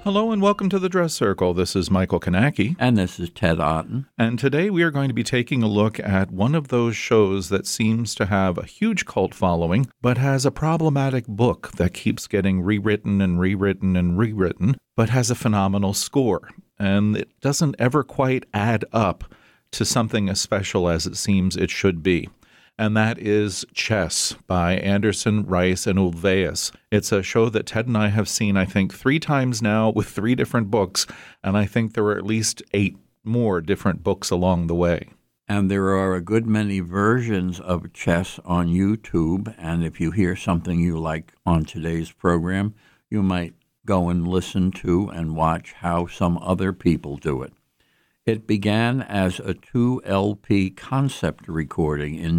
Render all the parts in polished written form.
Hello and welcome to the Dress Circle. This is Michael Kanacki. And this is Ted Otten. And today we are going to be taking a look at one of those shows that seems to have a huge cult following, but has a problematic book that keeps getting rewritten and rewritten and rewritten, but has a phenomenal score. And it doesn't ever quite add up to something as special as it seems it should be. And that is Chess by Anderson, Rice, and Ulvaeus. It's a show that Ted and I have seen, I think, 3 times now with 3 different books, and I think there were at least 8 more different books along the way. And there are a good many versions of Chess on YouTube, and if you hear something you like on today's program, you might go and listen to and watch how some other people do it. It began as a 2 LP concept recording in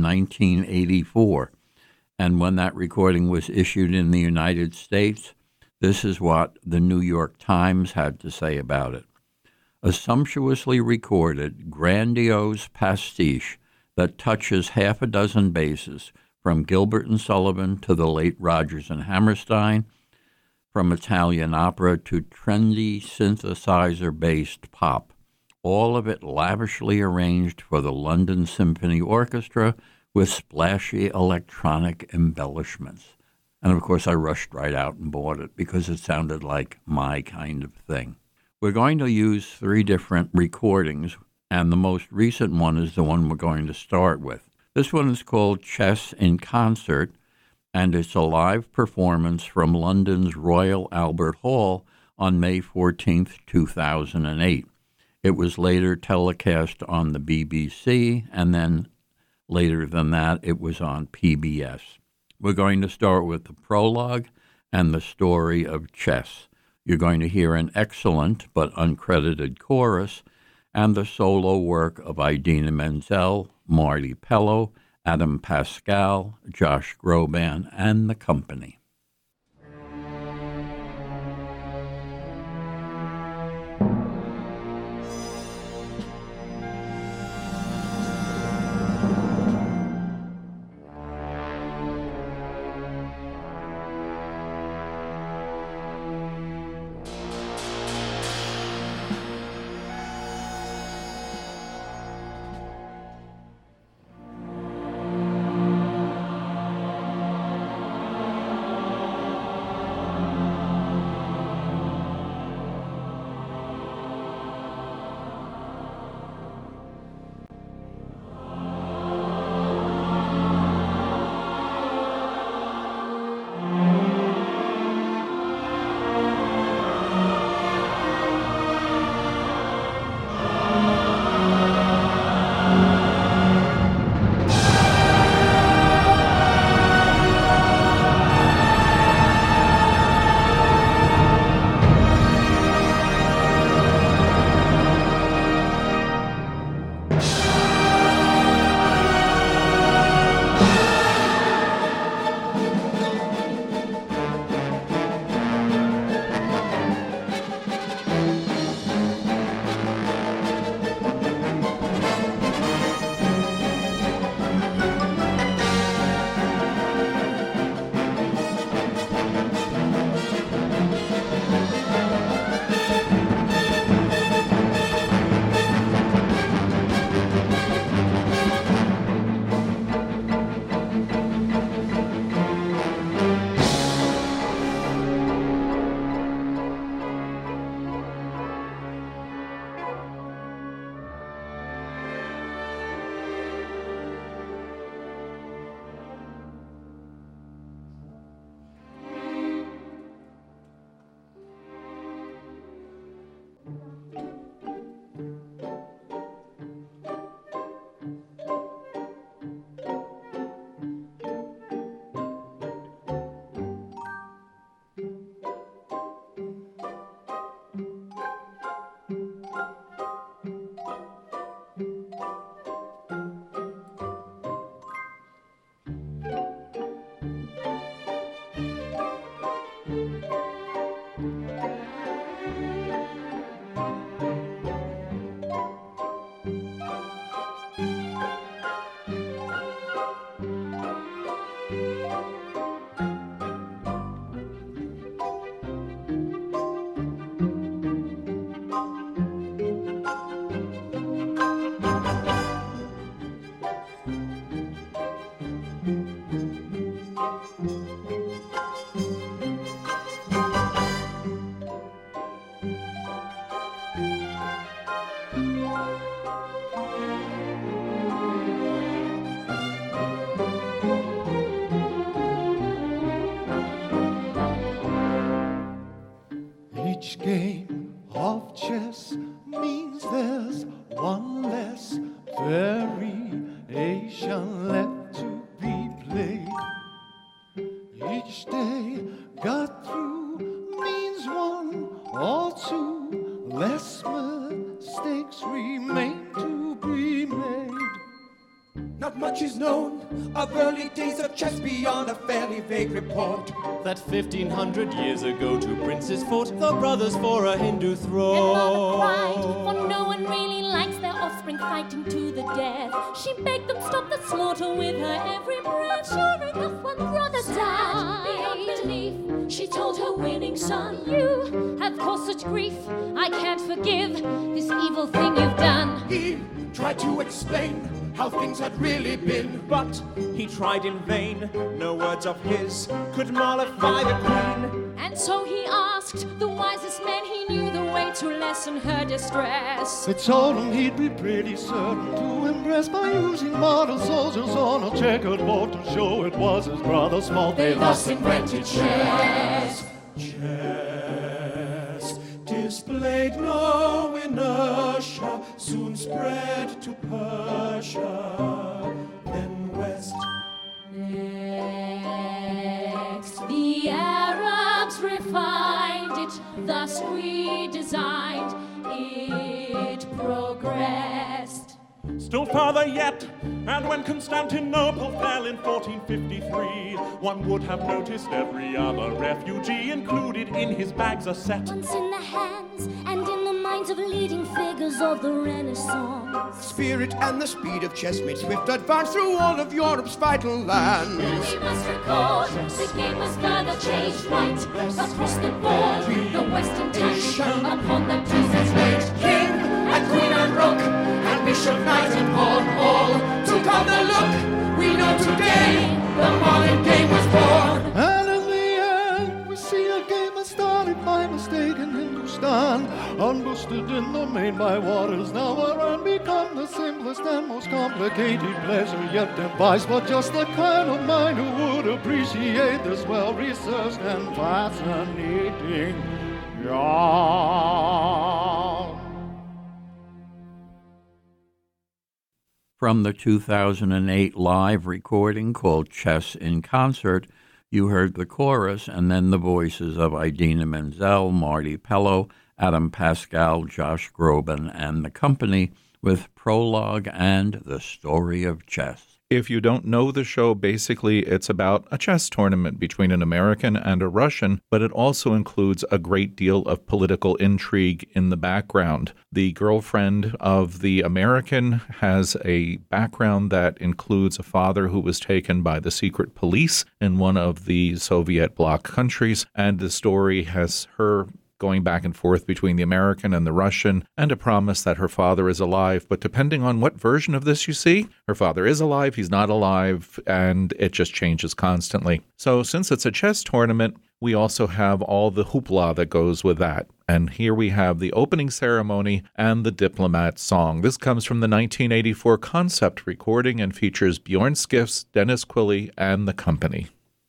1984, and when that recording was issued in the United States, this is what the New York Times had to say about it. A sumptuously recorded, grandiose pastiche that touches half a dozen bases, from Gilbert and Sullivan to the late Rodgers and Hammerstein, from Italian opera to trendy synthesizer-based pop. All of it lavishly arranged for the London Symphony Orchestra with splashy electronic embellishments. And of course, I rushed right out and bought it because it sounded like my kind of thing. We're going to use 3 different recordings, and the most recent one is the one we're going to start with. This one is called Chess in Concert, and it's a live performance from London's Royal Albert Hall on May 14, 2008. It was later telecast on the BBC, and then later than that, it was on PBS. We're going to start with the prologue and the story of Chess. You're going to hear an excellent but uncredited chorus and the solo work of Idina Menzel, Marty Pellow, Adam Pascal, Josh Groban, and the company. Each game of chess means there's one less variation left to be played. Each day got through means one or two less mistakes remain to be made. Not much is known of early days of chess beyond a fairly vague report that 1500 years ago two princes fought, the brothers for a Hindu throne. And mother cried, for no one really likes their offspring fighting to the death. She begged them stop the slaughter with her every breath. Sure enough, one brother died. Beyond belief, she told her winning son, you have caused such grief, I can't forgive this evil thing you've done. He tried to explain how things had really been, but he tried in vain. No words of his could mollify the queen. And so he asked the wisest men he knew the way to lessen her distress. They told him he'd be pretty certain to impress by using model soldiers on a checkered board to show it was his brother's fault. They thus invented chess. Chess displayed no inertia, soon spread to Persia, then west. Next, the Arabs refined it, thus redesigned, it progressed. Still further yet, and when Constantinople fell in 1453, one would have noticed every other refugee included in his bags a set. Once in the hands and in the minds of leading figures of the Renaissance. Spirit and the speed of chess made swift advance through all of Europe's vital lands. We must record the game was further changed right across the board. The Western tension upon the pieces laid. King and queen and rook and bishop, knight and pawn all took on the look. We know today the modern game was born. And in the end, we see a game that started by mistake in Hindustan, unboosted in the main by waters, now around become the simplest and most complicated pleasure yet devised. But just the kind of mind who would appreciate this well-researched and fascinating yarn. From the 2008 live recording called Chess in Concert, you heard the chorus and then the voices of Idina Menzel, Marty Pello, Adam Pascal, Josh Groban, and the company with Prologue and The Story of Chess. If you don't know the show, basically it's about a chess tournament between an American and a Russian, but it also includes a great deal of political intrigue in the background. The girlfriend of the American has a background that includes a father who was taken by the secret police in one of the Soviet bloc countries, and the story has her going back and forth between the American and the Russian, and a promise that her father is alive. But depending on what version of this you see, her father is alive, he's not alive, and it just changes constantly. So since it's a chess tournament, we also have all the hoopla that goes with that. And here we have the opening ceremony and the diplomat song. This comes from the 1984 concept recording and features Bjorn Skifs, Dennis Quilley, and the company.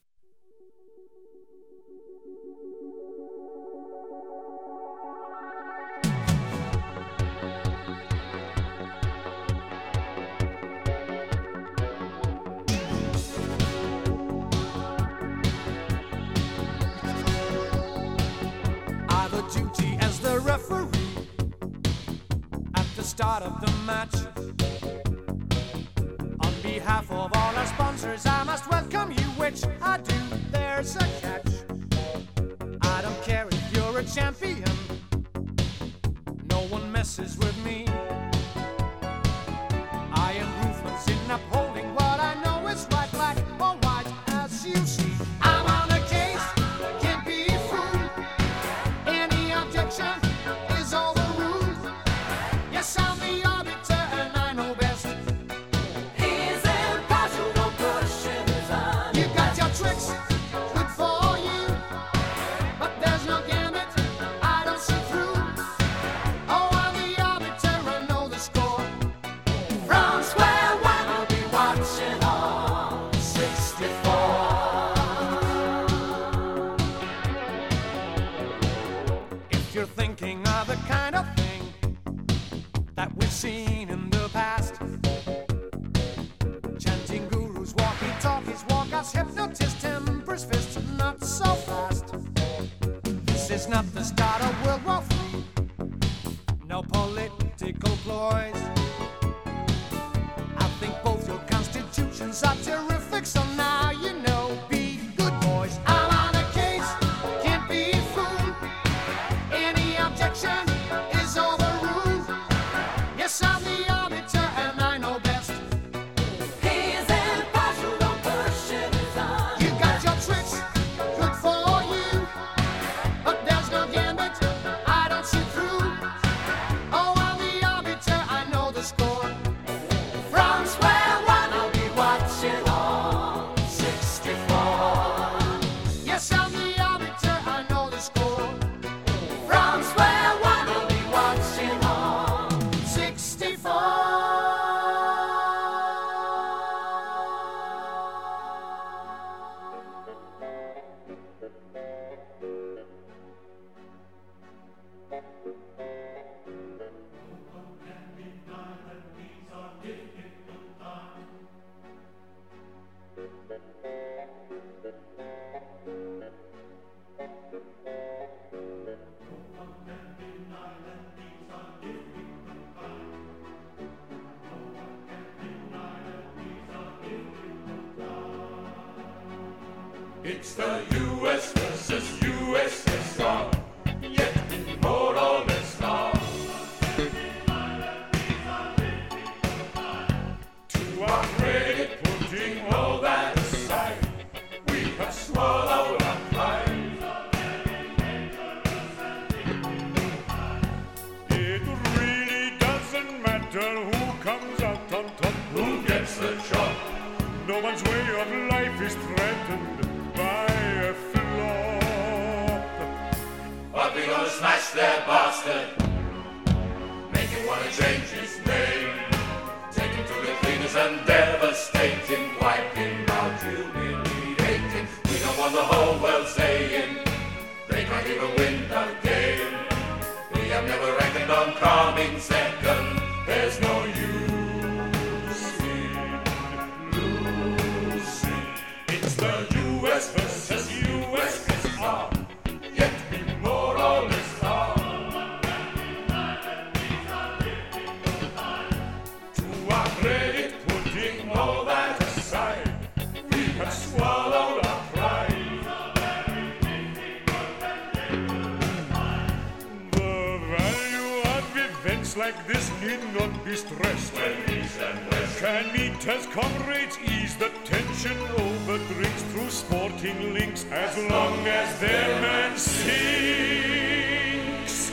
Start of the match. On behalf of all our sponsors, I must welcome you, which I do. There's a catch. I don't care if you're a champion. No one messes with me. I am ruthless in upholding what I know is right, black or white, as you see. I'm on a case, can't be fooled. Any objection is overruled. Yes, I'm the arbiter and I know best. Here's a to start a World War III. No political ploys. I think both your constitutions are terrific, so now you know, be good boys. I'm on the case, can't be fooled. Any objection is overruled. Yes, I'm the arbiter and I know best. He's impartial, don't push it on. You got your tricks, good for you. But there's no gambit, I don't see through. Oh, I'm the arbiter, I know the score. From square one, I'll be watching all 64. Yes, I'm the arbiter, I know the score. From square one, I'll be watching all 64. It's the U.S. versus USSR, yet more or less now. To our credit, putting all that aside, we have swallowed our pride. It really doesn't matter who comes out on top, who gets the job. No one's way of life is threatened by a flop. But we're gonna smash that bastard, make him wanna change his name, take him to the cleaners and devastating, wipe him out, humiliating. We don't want the whole world saying they can't even win the game. We have never reckoned on coming second. There's no use in losing. It's the U.S. versus USSR, yet we more or less are. To our credit, putting all that aside, we have swallowed our pride. The value of events like this need not be stressed. When East and West can meet as comrades, ease the tension over drinks through sporting links, as long as their man sinks.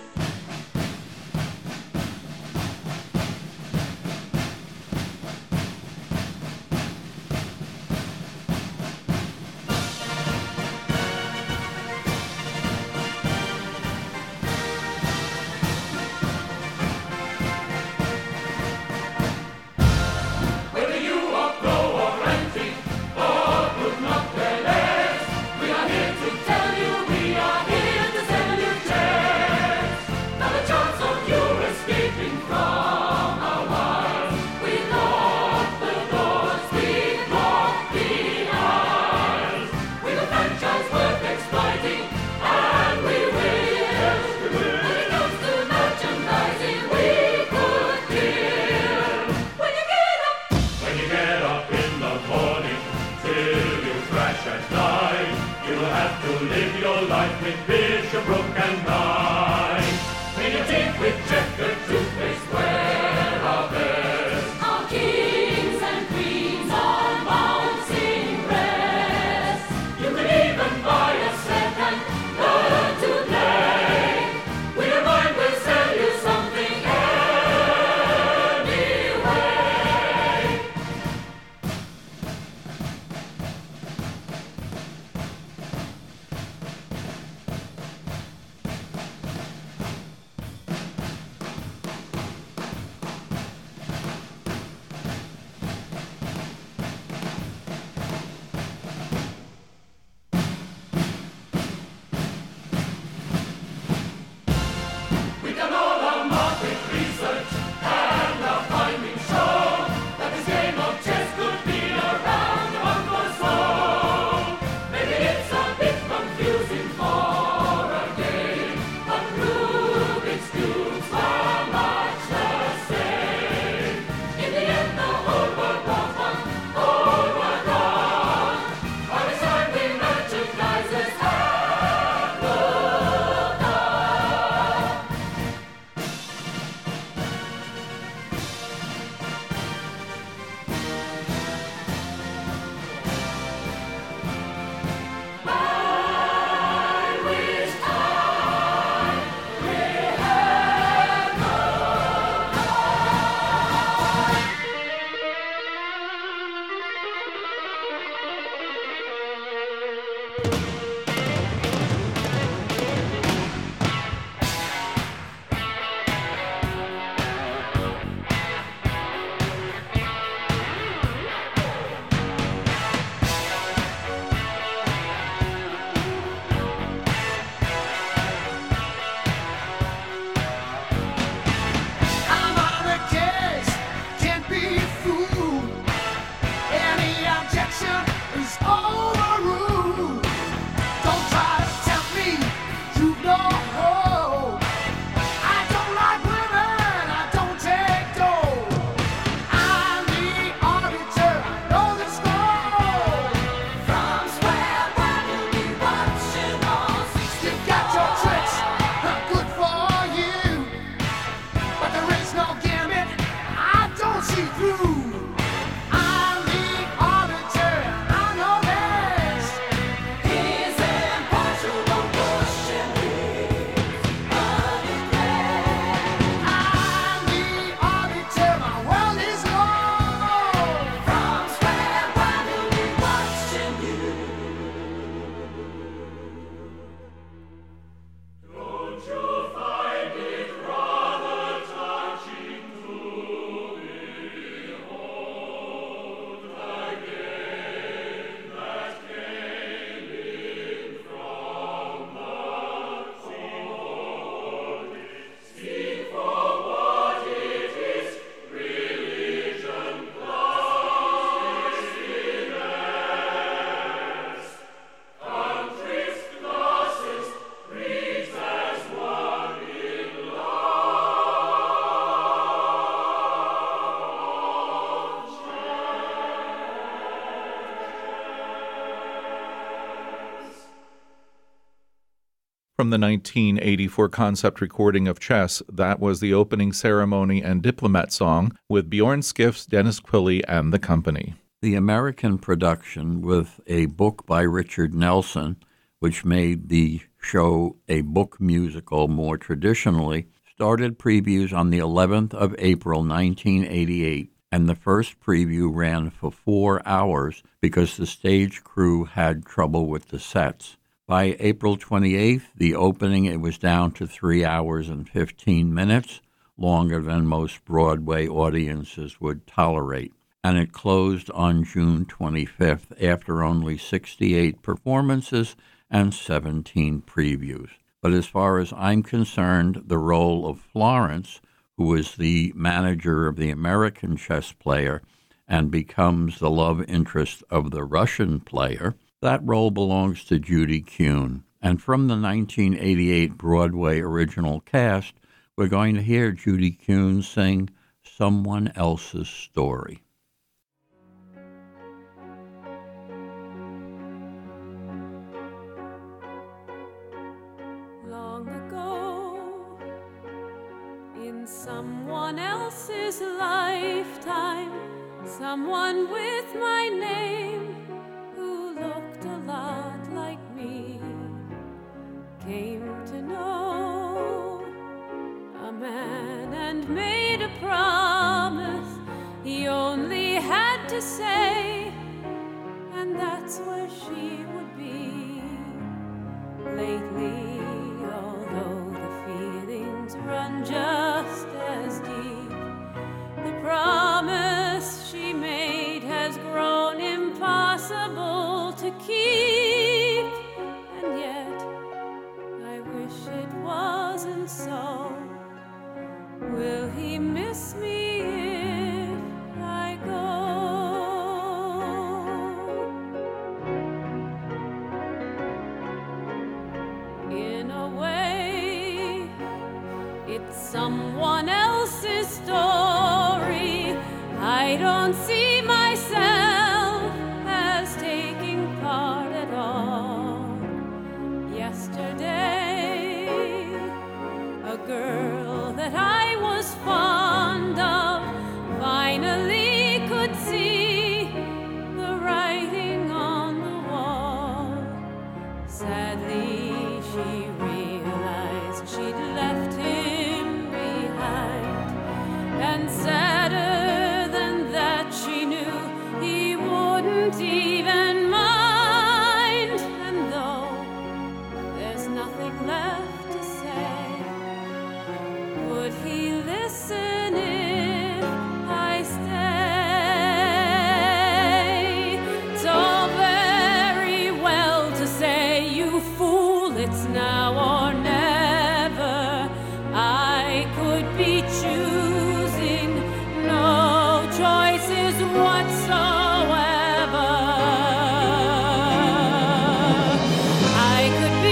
Whether you are pro or anti, or put not their legs, we are here to tell you, we are here to sell you checks. Not a chance of you escaping from our wires. We lock the doors, we block the eyes. We're the franchise worth exploiting, and we will. When it comes to merchandising, we could kill. When you get up in the morning, till you crash at night, you'll have to live your life with Bishopbrook and Knight. Clean your teeth with checkered toothpaste, wear our best. Our kings and queens on bouncing breasts. You could even buy a set and learn to play. We don't mind, we'll sell you something anyway. from the 1984 concept recording of Chess, that was the opening ceremony and diplomat song with Bjorn Skifs, Dennis Quilley, and the company. The American production, with a book by Richard Nelson, which made the show a book musical more traditionally, started previews on the 11th of April, 1988, and the first preview ran for 4 hours because the stage crew had trouble with the sets. By April 28th, the opening, it was down to 3 hours and 15 minutes, longer than most Broadway audiences would tolerate. And it closed on June 25th after only 68 performances and 17 previews. But as far as I'm concerned, the role of Florence, who is the manager of the American chess player and becomes the love interest of the Russian player, that role belongs to Judy Kuhn. And from the 1988 Broadway original cast, we're going to hear Judy Kuhn sing Someone Else's Story. Long ago, in someone else's lifetime, someone with my name who looked a lot like me came to know a man and made a promise he only had to say, and that's where she would be. Lately, although the feelings run just as deep, the promise she made has grown impossible to keep. And yet, I wish it wasn't so. Will he miss me if I go? In a way, it's someone else's story. I don't see myself as taking part at all. Yesterday, a girl that I was fond of finally could see the writing on the wall. Sadly, she realized she'd left him behind, and sadder than that, she knew he wouldn't even mind. And though there's nothing left to say, would he listen if I stay? It's all very well to say, you fool, it's now or never. I could be choosing no choices whatsoever. I could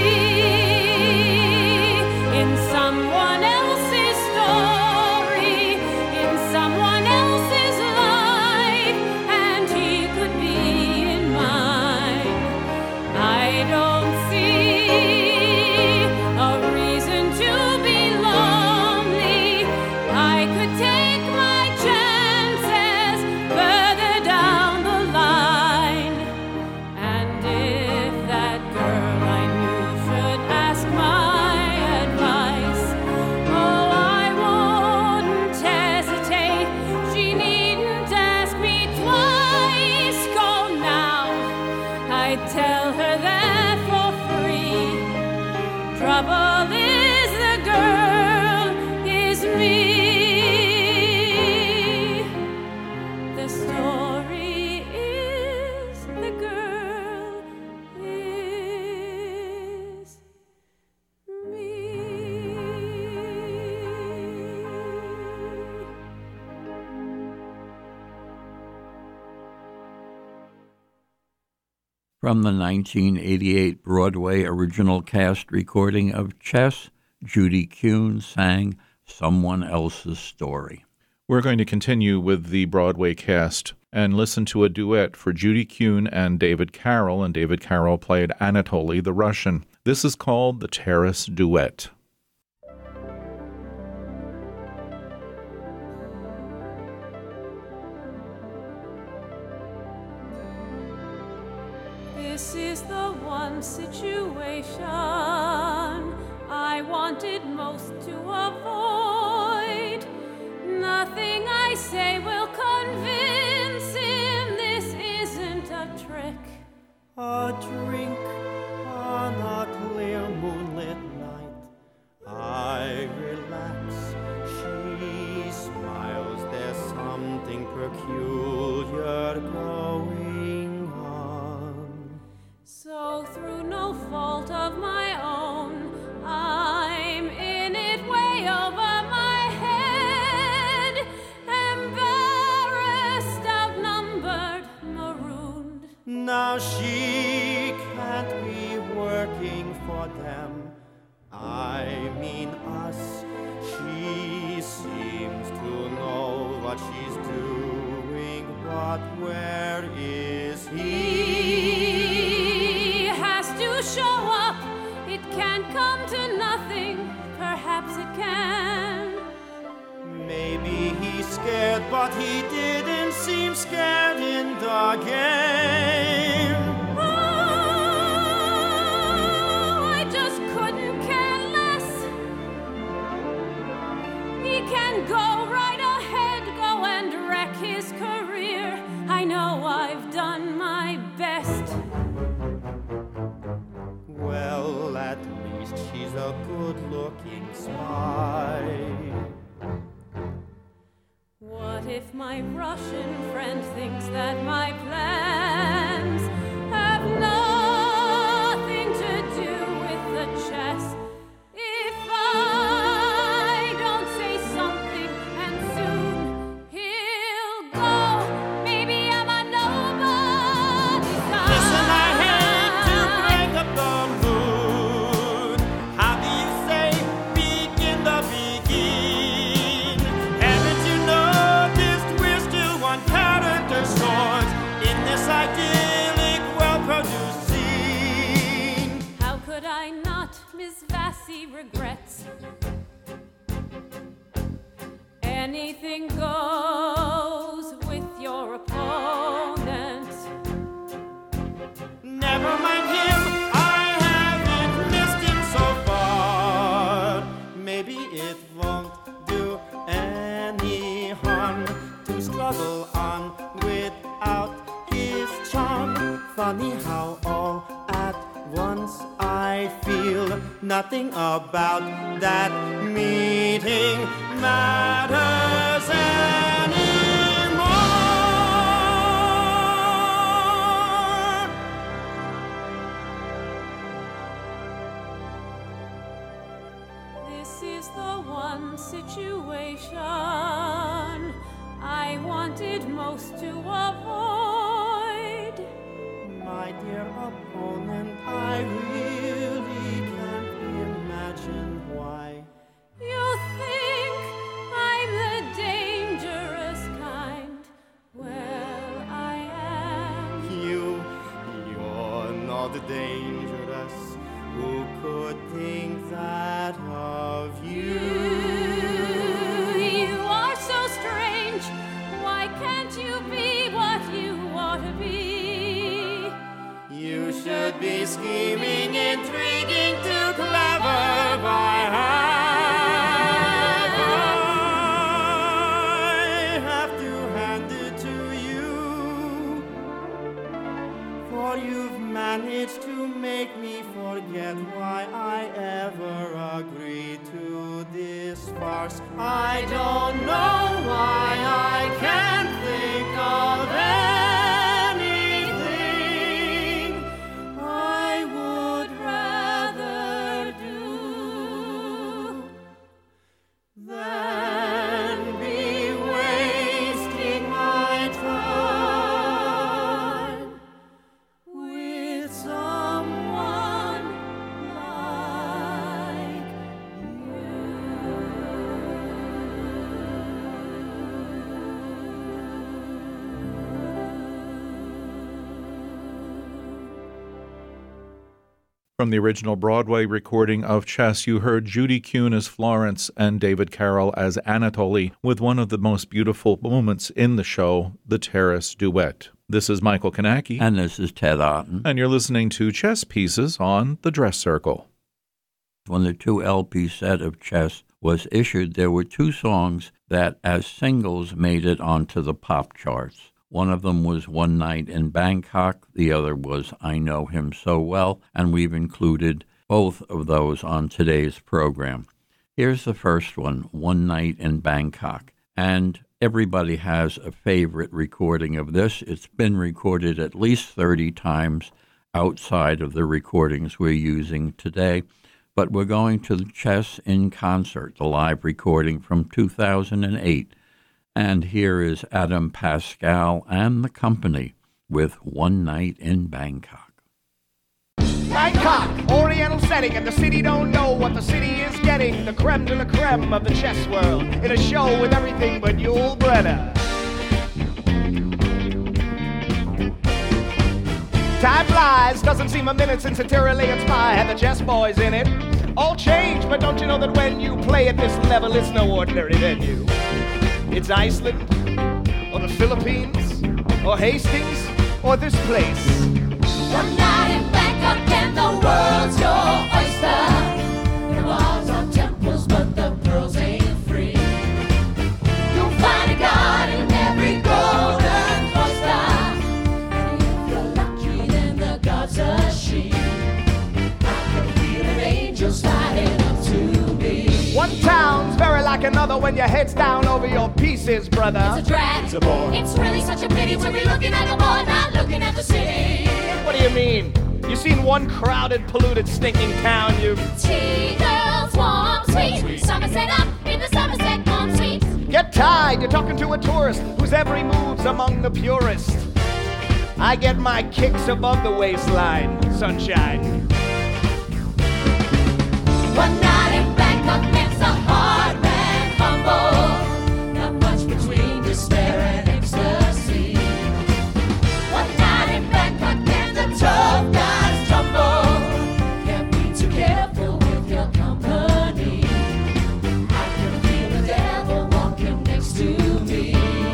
be in someone else's story, in someone else's life, and he could be in mine. I don't see a reason to be lonely. I could take my chances further down the line. And if that girl I knew should ask my advice, oh, I wouldn't hesitate. She needn't ask me twice. Go now, I'd tell her that for free. Trouble is the girl is me. The story is the girl is me. From the 1988 Broadway original cast recording of Chess, Judy Kuhn sang Someone Else's Story. We're going to continue with the Broadway cast and listen to a duet for Judy Kuhn and David Carroll played Anatoly the Russian. This is called the Terrace Duet. This is the one situation I wanted most to avoid. Nothing I say will convince him this isn't a trick. A drink on a clear moonlit night. I relax, she smiles. There's something peculiar going on. So through no fault of my own, I'm in it way over my head. Embarrassed, outnumbered, marooned. Now she can't be working for them. I mean us. She seems to know what she's doing, but where is He has to show up. It can't come to nothing. Perhaps it can. Maybe he's scared, but he didn't seem scared in the game. Oh, I just couldn't care less. He can go right ahead, go and wreck his career. I know I've done my best. Well, at least she's a good-looking spy. What if my Russian friend thinks that my plans have nothing to do with the chess? If I don't say something and soon he'll go, maybe I'm a nobody. Listen, I hate to break up the mood. How do you say begin the begin? Haven't you noticed we're still one character short in this idyllic, well-produced scene? How could I not? Miss Vassy regrets. Anything goes with your opponent. Never mind him, I haven't missed him so far. Maybe it won't do any harm to struggle on without his charm. Funny how all at once I feel nothing about that meeting matters anymore. This is the one situation I wanted most to avoid. My dear opponent, I really can't imagine why. You think I'm the dangerous kind? Well, I am. You're not dangerous. Who could think that of you? You are so strange. Why can't you be what you ought to be? You should be scheming, intriguing, too clever by half. I have to hand it to you, for you've managed to make me forget why I ever agreed to this farce. I don't know why I can't think of anything I would rather do than be wasting my time with someone like you. From the original Broadway recording of Chess, you heard Judy Kuhn as Florence and David Carroll as Anatoly, with one of the most beautiful moments in the show, the Terrace Duet. This is Michael Kanacki. And this is Ted Otten. And you're listening to Chess Pieces on the Dress Circle. When the 2-LP set of Chess was issued, there were 2 songs that as singles made it onto the pop charts. One of them was One Night in Bangkok, the other was I Know Him So Well, and we've included both of those on today's program. Here's the first one, One Night in Bangkok. And everybody has a favorite recording of this. It's been recorded at least 30 times outside of the recordings we're using today. But we're going to the Chess in Concert, the live recording from 2008. And here is Adam Pascal and the company with One Night in Bangkok. Bangkok, oriental setting, and the city don't know what the city is getting. The creme de la creme of the chess world, in a show with everything but Yul Brynner. Time flies, doesn't seem a minute since Satirical and Spy had the chess boys in it. All changed, but don't you know that when you play at this level, it's no ordinary venue. It's Iceland, or the Philippines, or Hastings, or this place. One night in Bangkok and the world's your oyster. The walls are temples, but the pearls ain't free. You'll find a god in every golden cloister. And if you're lucky, then the god's a she. I can feel an angel sliding up to me. One town's very like another when your head's down over your pieces, brother. It's a drag. It's a bore. It's really such a pity to be looking at the board, not looking at the city. What do you mean? You seen one crowded, polluted, stinking town, you... Tea girls, warm, sweet. Somerset up in the Somerset warm suite. Get tied, you're talking to a tourist whose every move's among the purest. I get my kicks above the waistline, sunshine. One night in Bangkok makes a hard man humble. Not much between despair and ecstasy. One night in Bangkok and the tough guys tumble. Can't be too careful with your company. I can feel the devil walking next to me.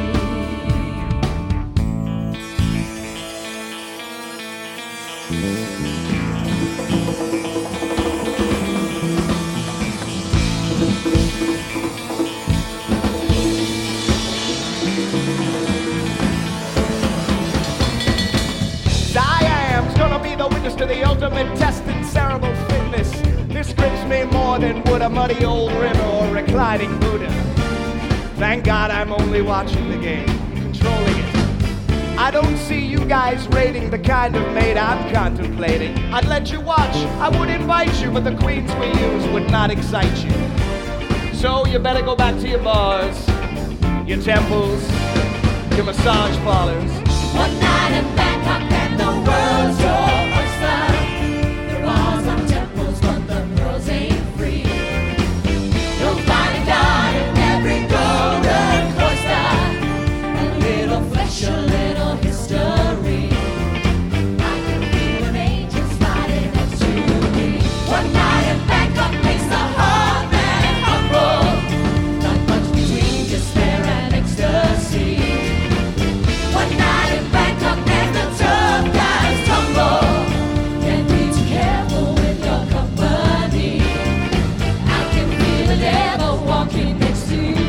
To the ultimate test in cerebral fitness. This grips me more than would a muddy old river or reclining Buddha. Thank God I'm only watching the game, controlling it. I don't see you guys rating the kind of mate I'm contemplating. I'd let you watch, I would invite you, but the queens we use would not excite you. So you better go back to your bars, your temples, your massage parlors. One night in Bangkok and the world's your oyster. The walls are temples, but the pearls ain't free. You'll find a god in every golden cloister. A little flesh, a little history. I can feel an angel sliding next to me. One night in Bangkok makes the heart man humble. Not much between despair and ecstasy. One night in Bangkok and the tough guys tumble. Can't be too careful with your company. I can feel the devil walking next to me.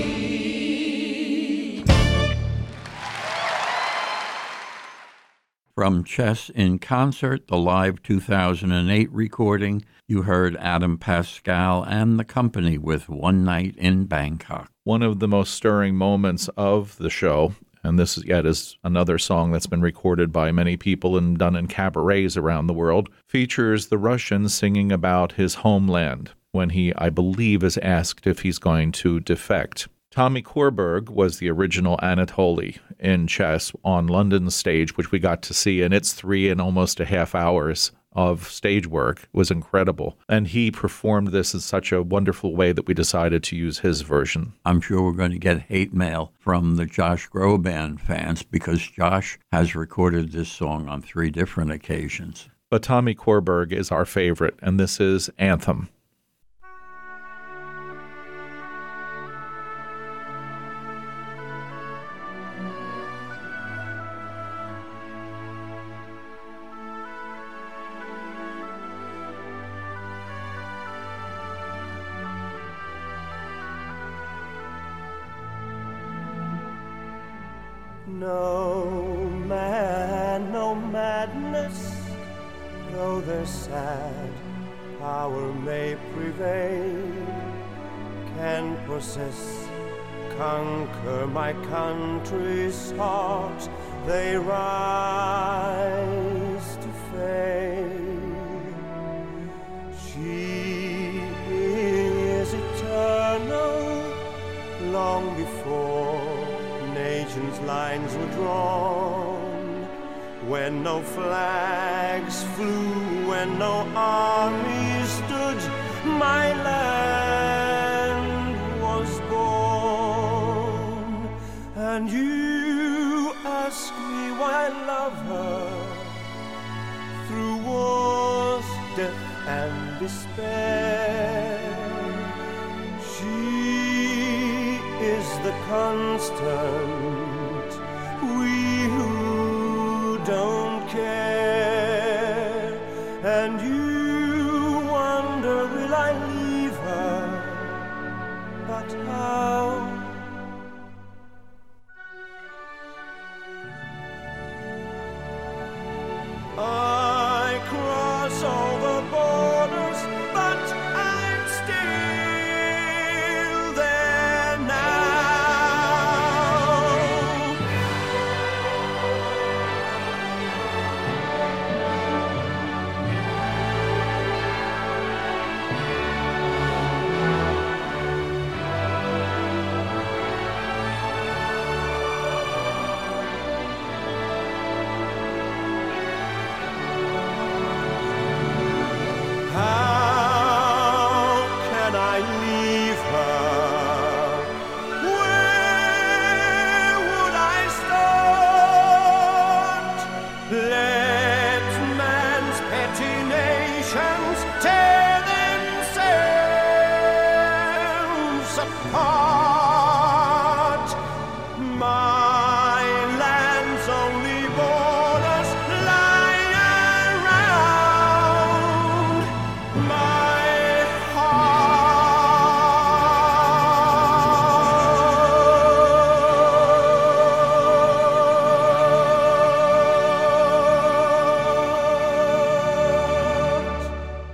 From Chess in Concert, the live 2008 recording, you heard Adam Pascal and the company with One Night in Bangkok. One of the most stirring moments of the show, and this yet is another song that's been recorded by many people and done in cabarets around the world, features the Russian singing about his homeland when he, I believe, is asked if he's going to defect. Tommy Korberg was the original Anatoly in Chess on London's stage, which we got to see in its 3 and almost a half hours of stage work. It was incredible. And he performed this in such a wonderful way that we decided to use his version. I'm sure we're going to get hate mail from the Josh Groban fans because Josh has recorded this song on 3 different occasions. but Tommy Korberg is our favorite, and this is Anthem. No man, no madness, though their sad power may prevail, can possess, conquer my country's heart. They rise to fame. She is eternal, long before nations' lines were drawn, when no flags flew, when no army stood, my land was born. And you ask me why I love her, through wars, death, and despair. She is the constant, we who don't care. And you wonder, will I leave her? But how? I cross over borders, but I'm still there now. How can I leave her? Where would I start? Let man's petty nations tear themselves apart. My land's only borders lie around my heart.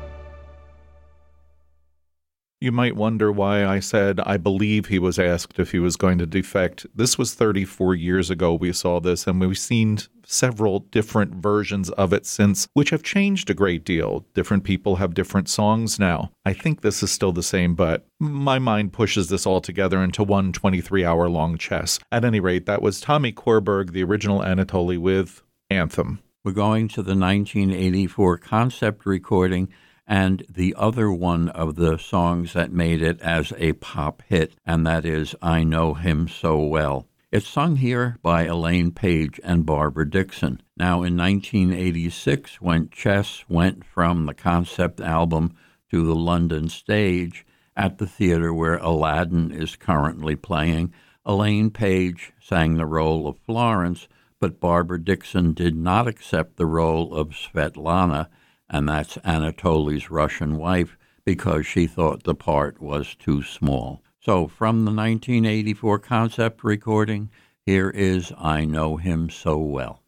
You might wonder why I said I believe he was asked if he was going to defect. This was 34 years ago we saw this, and we've seen several different versions of it since, which have changed a great deal. Different people have different songs now. I think this is still the same, but my mind pushes this all together into one 23-hour-long chess. At any rate, that was Tommy Korberg, the original Anatoly, with Anthem. We're going to the 1984 concept recording and the other one of the songs that made it as a pop hit, and that is I Know Him So Well. It's sung here by Elaine Paige and Barbara Dickson. Now, in 1986, when Chess went from the concept album to the London stage at the theater where Aladdin is currently playing, Elaine Paige sang the role of Florence, but Barbara Dickson did not accept the role of Svetlana, and that's Anatoly's Russian wife, because she thought the part was too small. So from the 1984 concept recording, here is I Know Him So Well.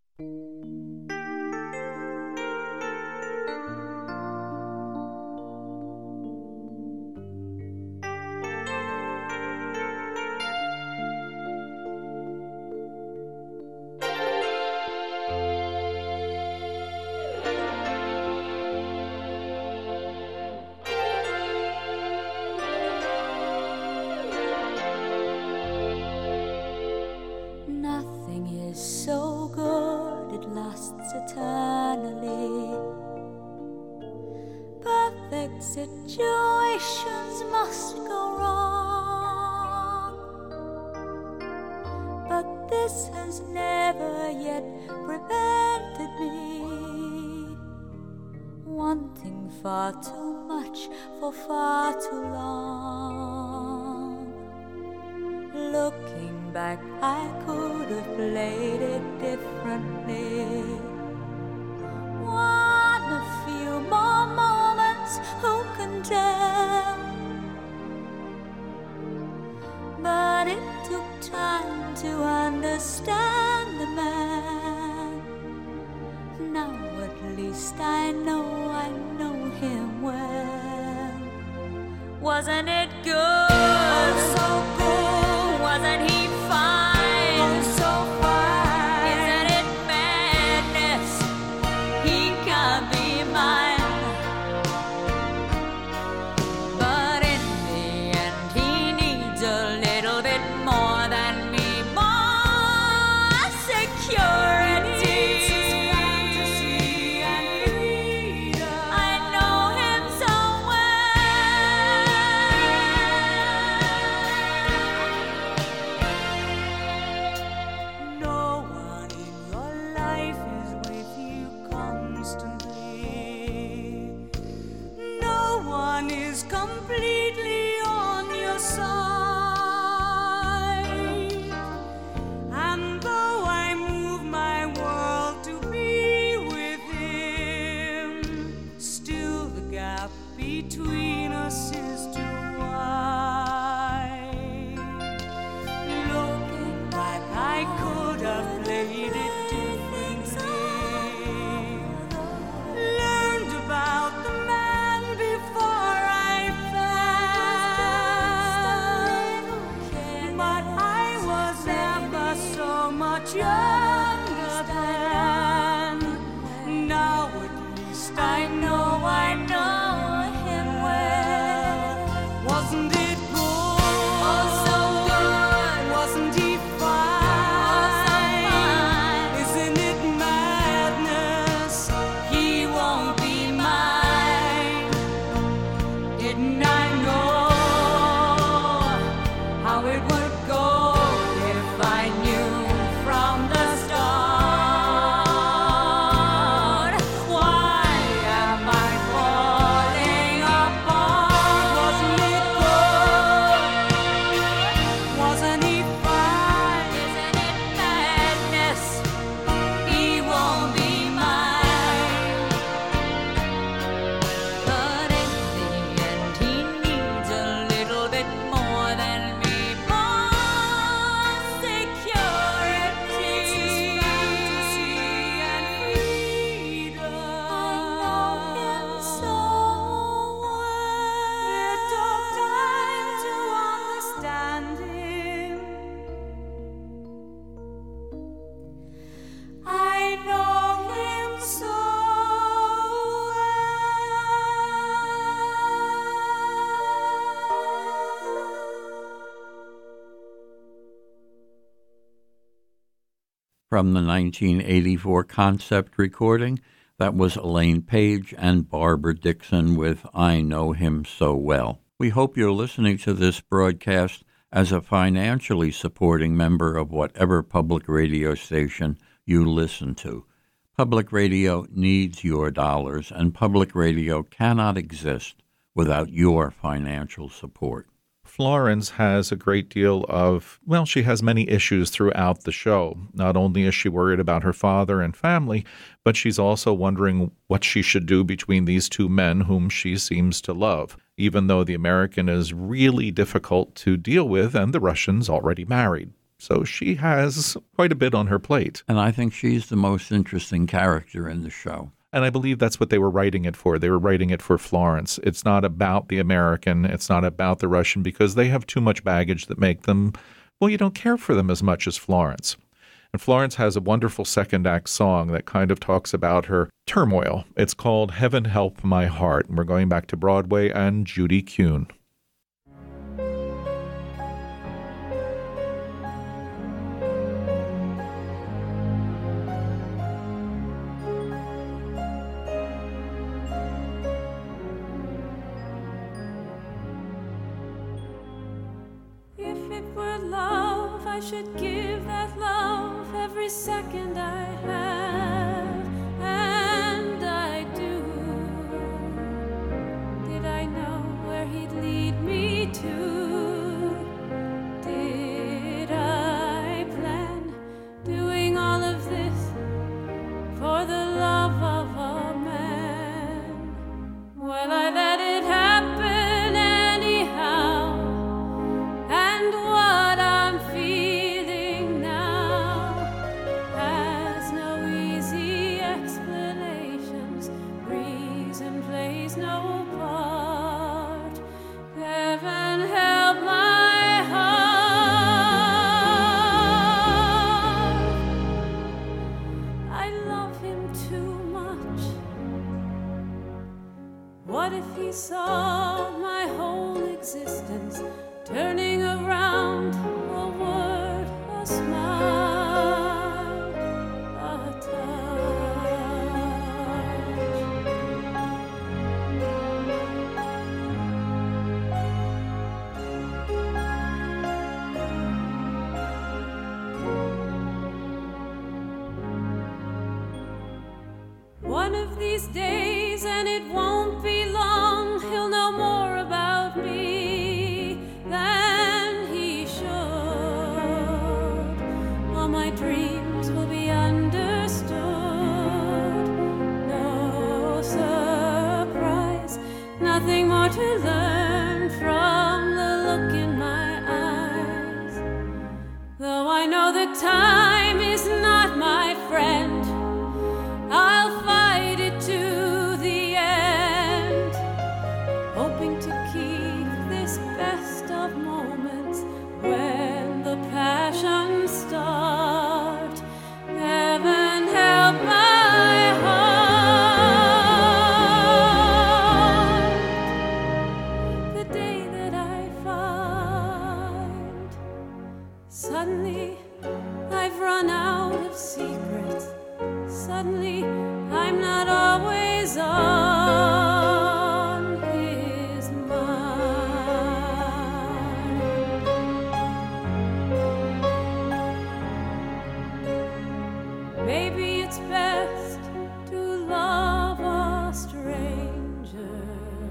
Nothing is so good it lasts eternally. Perfect situations must go wrong, but this has never yet prevented me far too much for far too long. Looking back, I could have played it differently. Want a few more moments, who can tell? But it took time to understand the man. Now at least I know him well. Wasn't it good? Oh, so good. Wasn't he fine? Oh, so fine. Isn't it madness? He can't be mine. But in the end, he needs a little bit more than me, more security. I know him so well. No one in your life is with you constantly. No one is completely on your side. And though I move my world to be with him, still the gap between us is too wide. Looking back, I could have played it differently. Learned about the man before I fell. But I was never so much younger then. Now at least I know him well. Wasn't it good? Oh, so good. Wasn't he fine? Isn't it madness? He won't be mine. Didn't I know how it would go if I knew from the start? Why am I falling apart? Wasn't it good? Wasn't he fine? Isn't it madness? He won't be mine. But in the end, he needs a little bit more than me, more security and freedom. I know him so well. It took time to understand him. I know him so From the 1984 concept recording, that was Elaine Page and Barbara Dixon with I Know Him So Well. We hope you're listening to this broadcast as a financially supporting member of whatever public radio station you listen to. Public radio needs your dollars, and public radio cannot exist without your financial support. Florence has a great deal of, well, she has many issues throughout the show. Not only is she worried about her father and family, but she's also wondering what she should do between these two men whom she seems to love, even though the American is really difficult to deal with and the Russian's already married. So she has quite a bit on her plate. And I think she's the most interesting character in the show. And I believe that's what they were writing it for. They were writing it for Florence. It's not about the American. It's not about the Russian, because they have too much baggage that make them, well, you don't care for them as much as Florence. And Florence has a wonderful second act song that kind of talks about her turmoil. It's called Heaven Help My Heart. And we're going back to Broadway and Judy Kuhn. I should give that love every second I have, and I do. love him too much? What if he saw my whole existence turning around, a word, a smile, a One of these days, and it won't be long, he'll know more about me than he should. All my dreams will be understood. No surprise, nothing more to learn from the look in my eyes. Though I know that time is not my friend, I'll fight it to the end, hoping to keep this best of moments when the passions start. Heaven help my heart. The day that I find suddenly I've run out of secrets. Suddenly, I'm not always on his mind. Maybe it's best to love a stranger.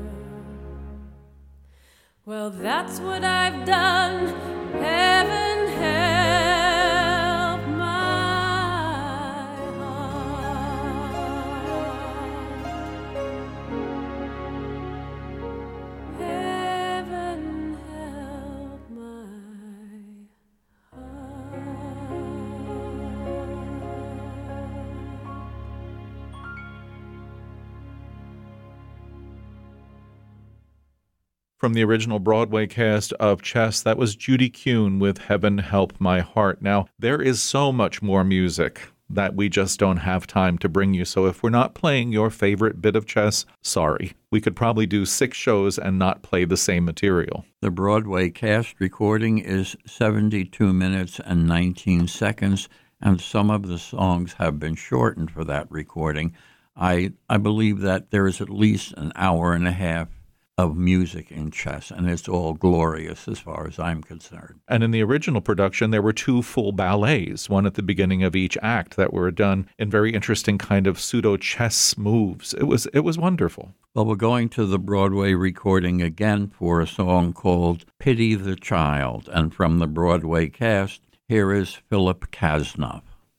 Well, that's what I've done. Heaven help my Heaven help my From the original Broadway cast of Chess, that was Judy Kuhn with Heaven Help My Heart. Now, there is so much more music that we just don't have time to bring you. So if we're not playing your favorite bit of chess, sorry. We could probably do 6 shows and not play the same material. The Broadway cast recording is 72 minutes and 19 seconds, and some of the songs have been shortened for that recording. I believe that there is at least an hour and a half of music in Chess, and it's all glorious as far as I'm concerned. And in the original production, there were 2 full ballets, one at the beginning of each act, that were done in very interesting kind of pseudo-chess moves. It was wonderful. Well, we're going to the Broadway recording again for a song called Pity the Child, and from the Broadway cast, here is Philip Kasnoff.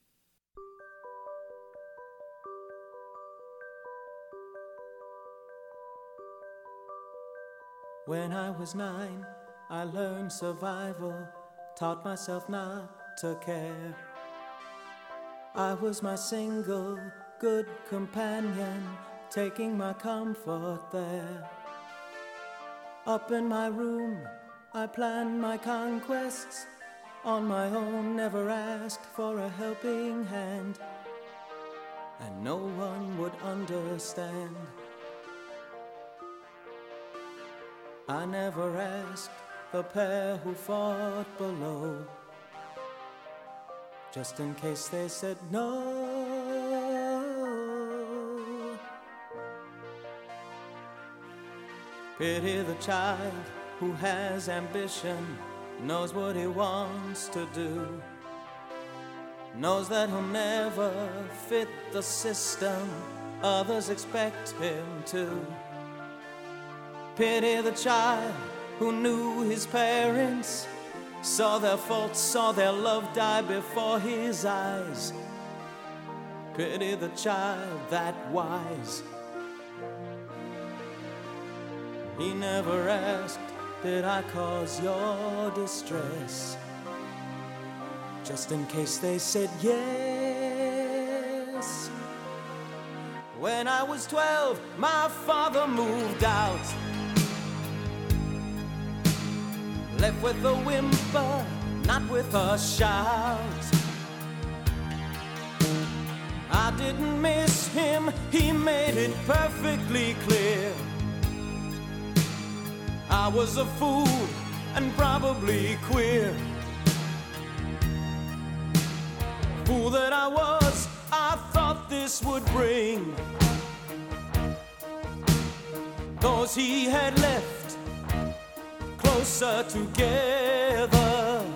When I was 9, I learned survival, taught myself not to care. I was my single good companion, taking my comfort there. Up in my room, I planned my conquests, on my own, never asked for a helping hand, and no one would understand. I never asked the pair who fought below, just in case they said no. Pity the child who has ambition, knows what he wants to do, knows that he'll never fit the system others expect him to. Pity the child who knew his parents, saw their faults, saw their love die before his eyes. Pity the child that wise. He never asked, did I cause your distress? Just in case they said yes. When I was 12, my father moved out, left with a whimper, not with a shout. I didn't miss him, he made it perfectly clear. I was a fool and probably queer. Fool that I was, I thought this would bring those he had left closer together.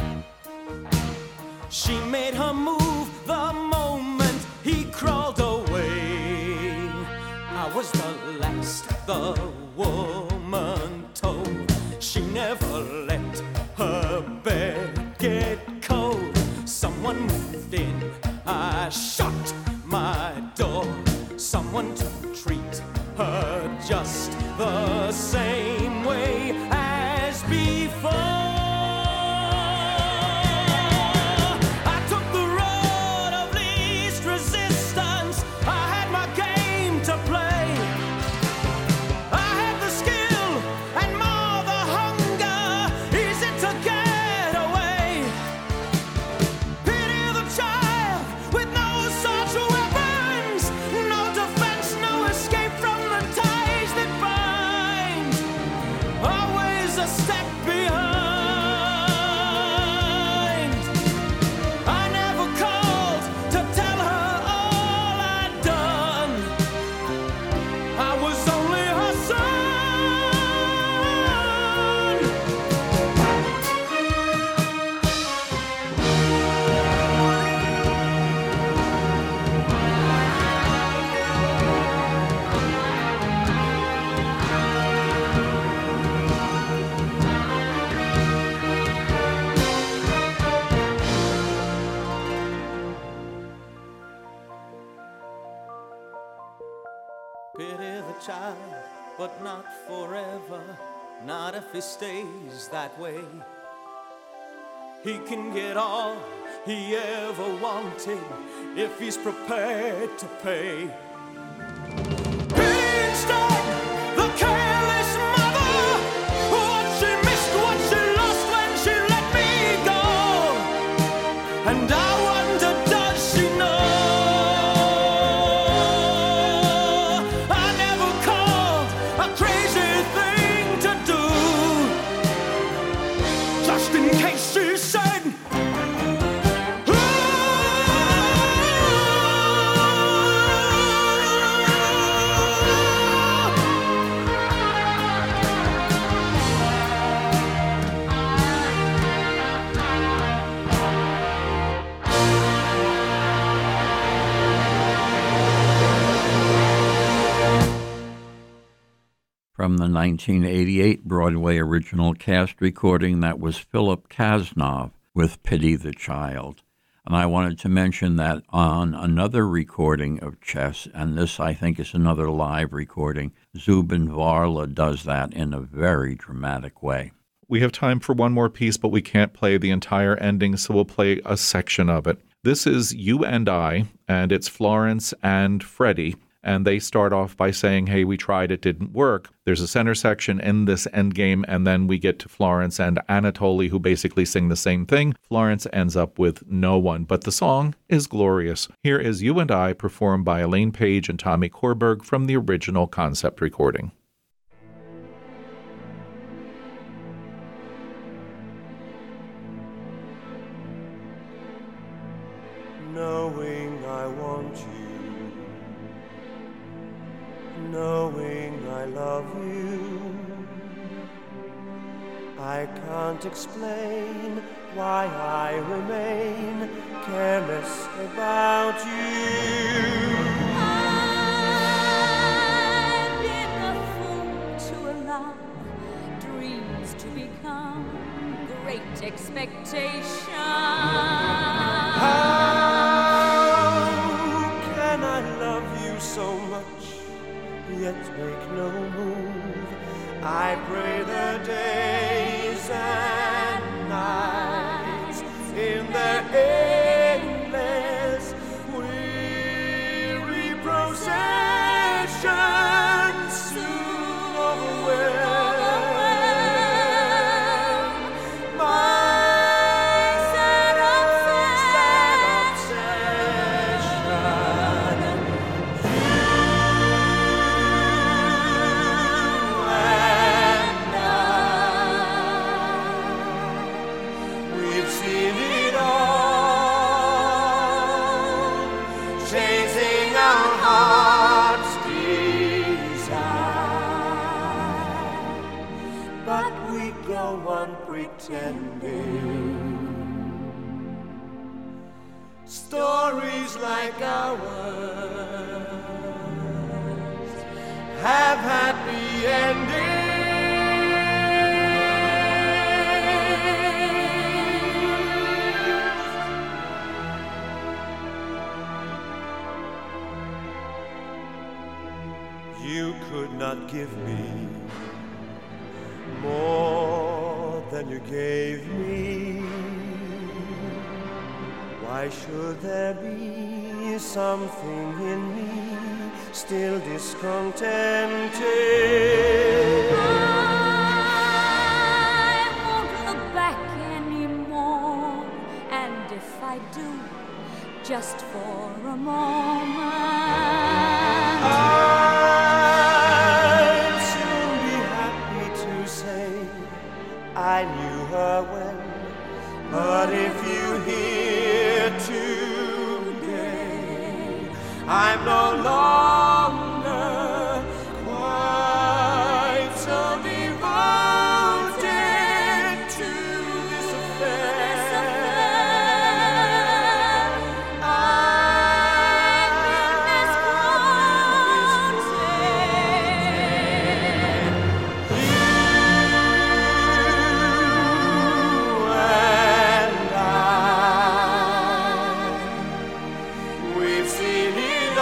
She made her move the moment he crawled away. I was the last the woman told. She never let her bed get cold. Someone moved in, I shut my door. Someone to treat her just the same way as before. I took the road of least resistance. I had my game to play. I had the skill and more the hunger, easy to get away. Pity the child with no such weapons, no defense, no escape from the ties that bind. Always a step behind. I never called to tell her all I'd done. I was only her son. Pity the child, but not forever. Not if he stays that way. He can get all he ever wanted if he's prepared to pay. Pity instead the careless mother, what she missed, what she lost when she let me go. And I wonder, does she know? I never called a crazy thing to do, just in case she said, From the 1988 Broadway original cast recording, that was Philip Kasnov with Pity the Child. And I wanted to mention that on another recording of Chess, and this I think is another live recording, Zubin Varla does that in a very dramatic way. We have time for one more piece, but we can't play the entire ending, so we'll play a section of it. This is You and I, and it's Florence and Freddie. And they start off by saying, hey, we tried, it didn't work. There's a center section in this endgame, and then we get to Florence and Anatoly, who basically sing the same thing. Florence ends up with no one, but the song is glorious. Here is You and I, performed by Elaine Page and Tommy Korberg from the original concept recording. Knowing I want you, knowing I love you, I can't explain why I remain careless about you. I've been a fool to allow dreams to become great expectations. How can I love you so much, yet make no move? I pray the days and nights in their endless weary procession soon overwhelm my sad obsession. pretending. Stories like ours have happy endings. You could not give me more than you gave me. Why should there be something in me still discontented? I won't look back anymore, and if I do, just for a moment, I'll soon be happy to say I knew her when. But if you hear today, I'm no longer quite so devoted to this affair. We've seen it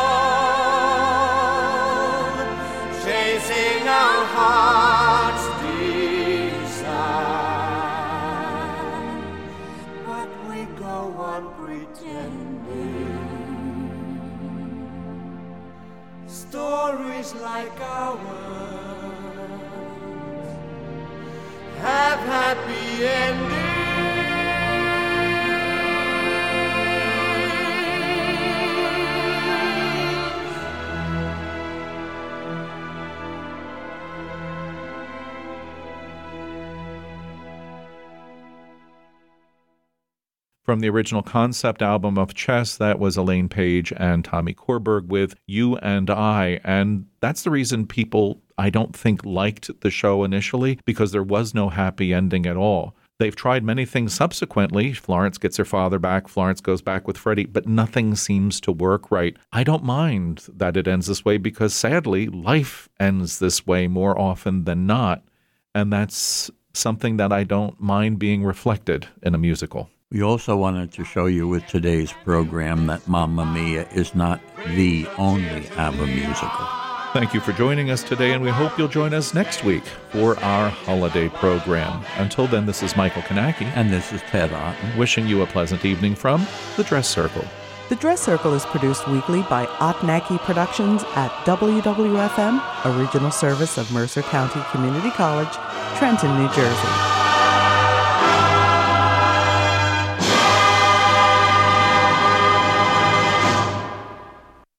all, chasing our heart's desire, but we go on pretending. Stories like ours have happy endings. From the original concept album of Chess, that was Elaine Page and Tommy Korberg with You and I. And that's the reason people, I don't think, liked the show initially, because there was no happy ending at all. They've tried many things subsequently. Florence gets her father back. Florence goes back with Freddie, but nothing seems to work right. I don't mind that it ends this way because, sadly, life ends this way more often than not. And that's something that I don't mind being reflected in a musical. We also wanted to show you with today's program that Mamma Mia is not the only ABBA musical. Thank you for joining us today, and we hope you'll join us next week for our holiday program. Until then, this is Michael Kanaki. And this is Ted Otten. Wishing you a pleasant evening from The Dress Circle. The Dress Circle is produced weekly by Otnacki Productions at WWFM, original service of Mercer County Community College, Trenton, New Jersey.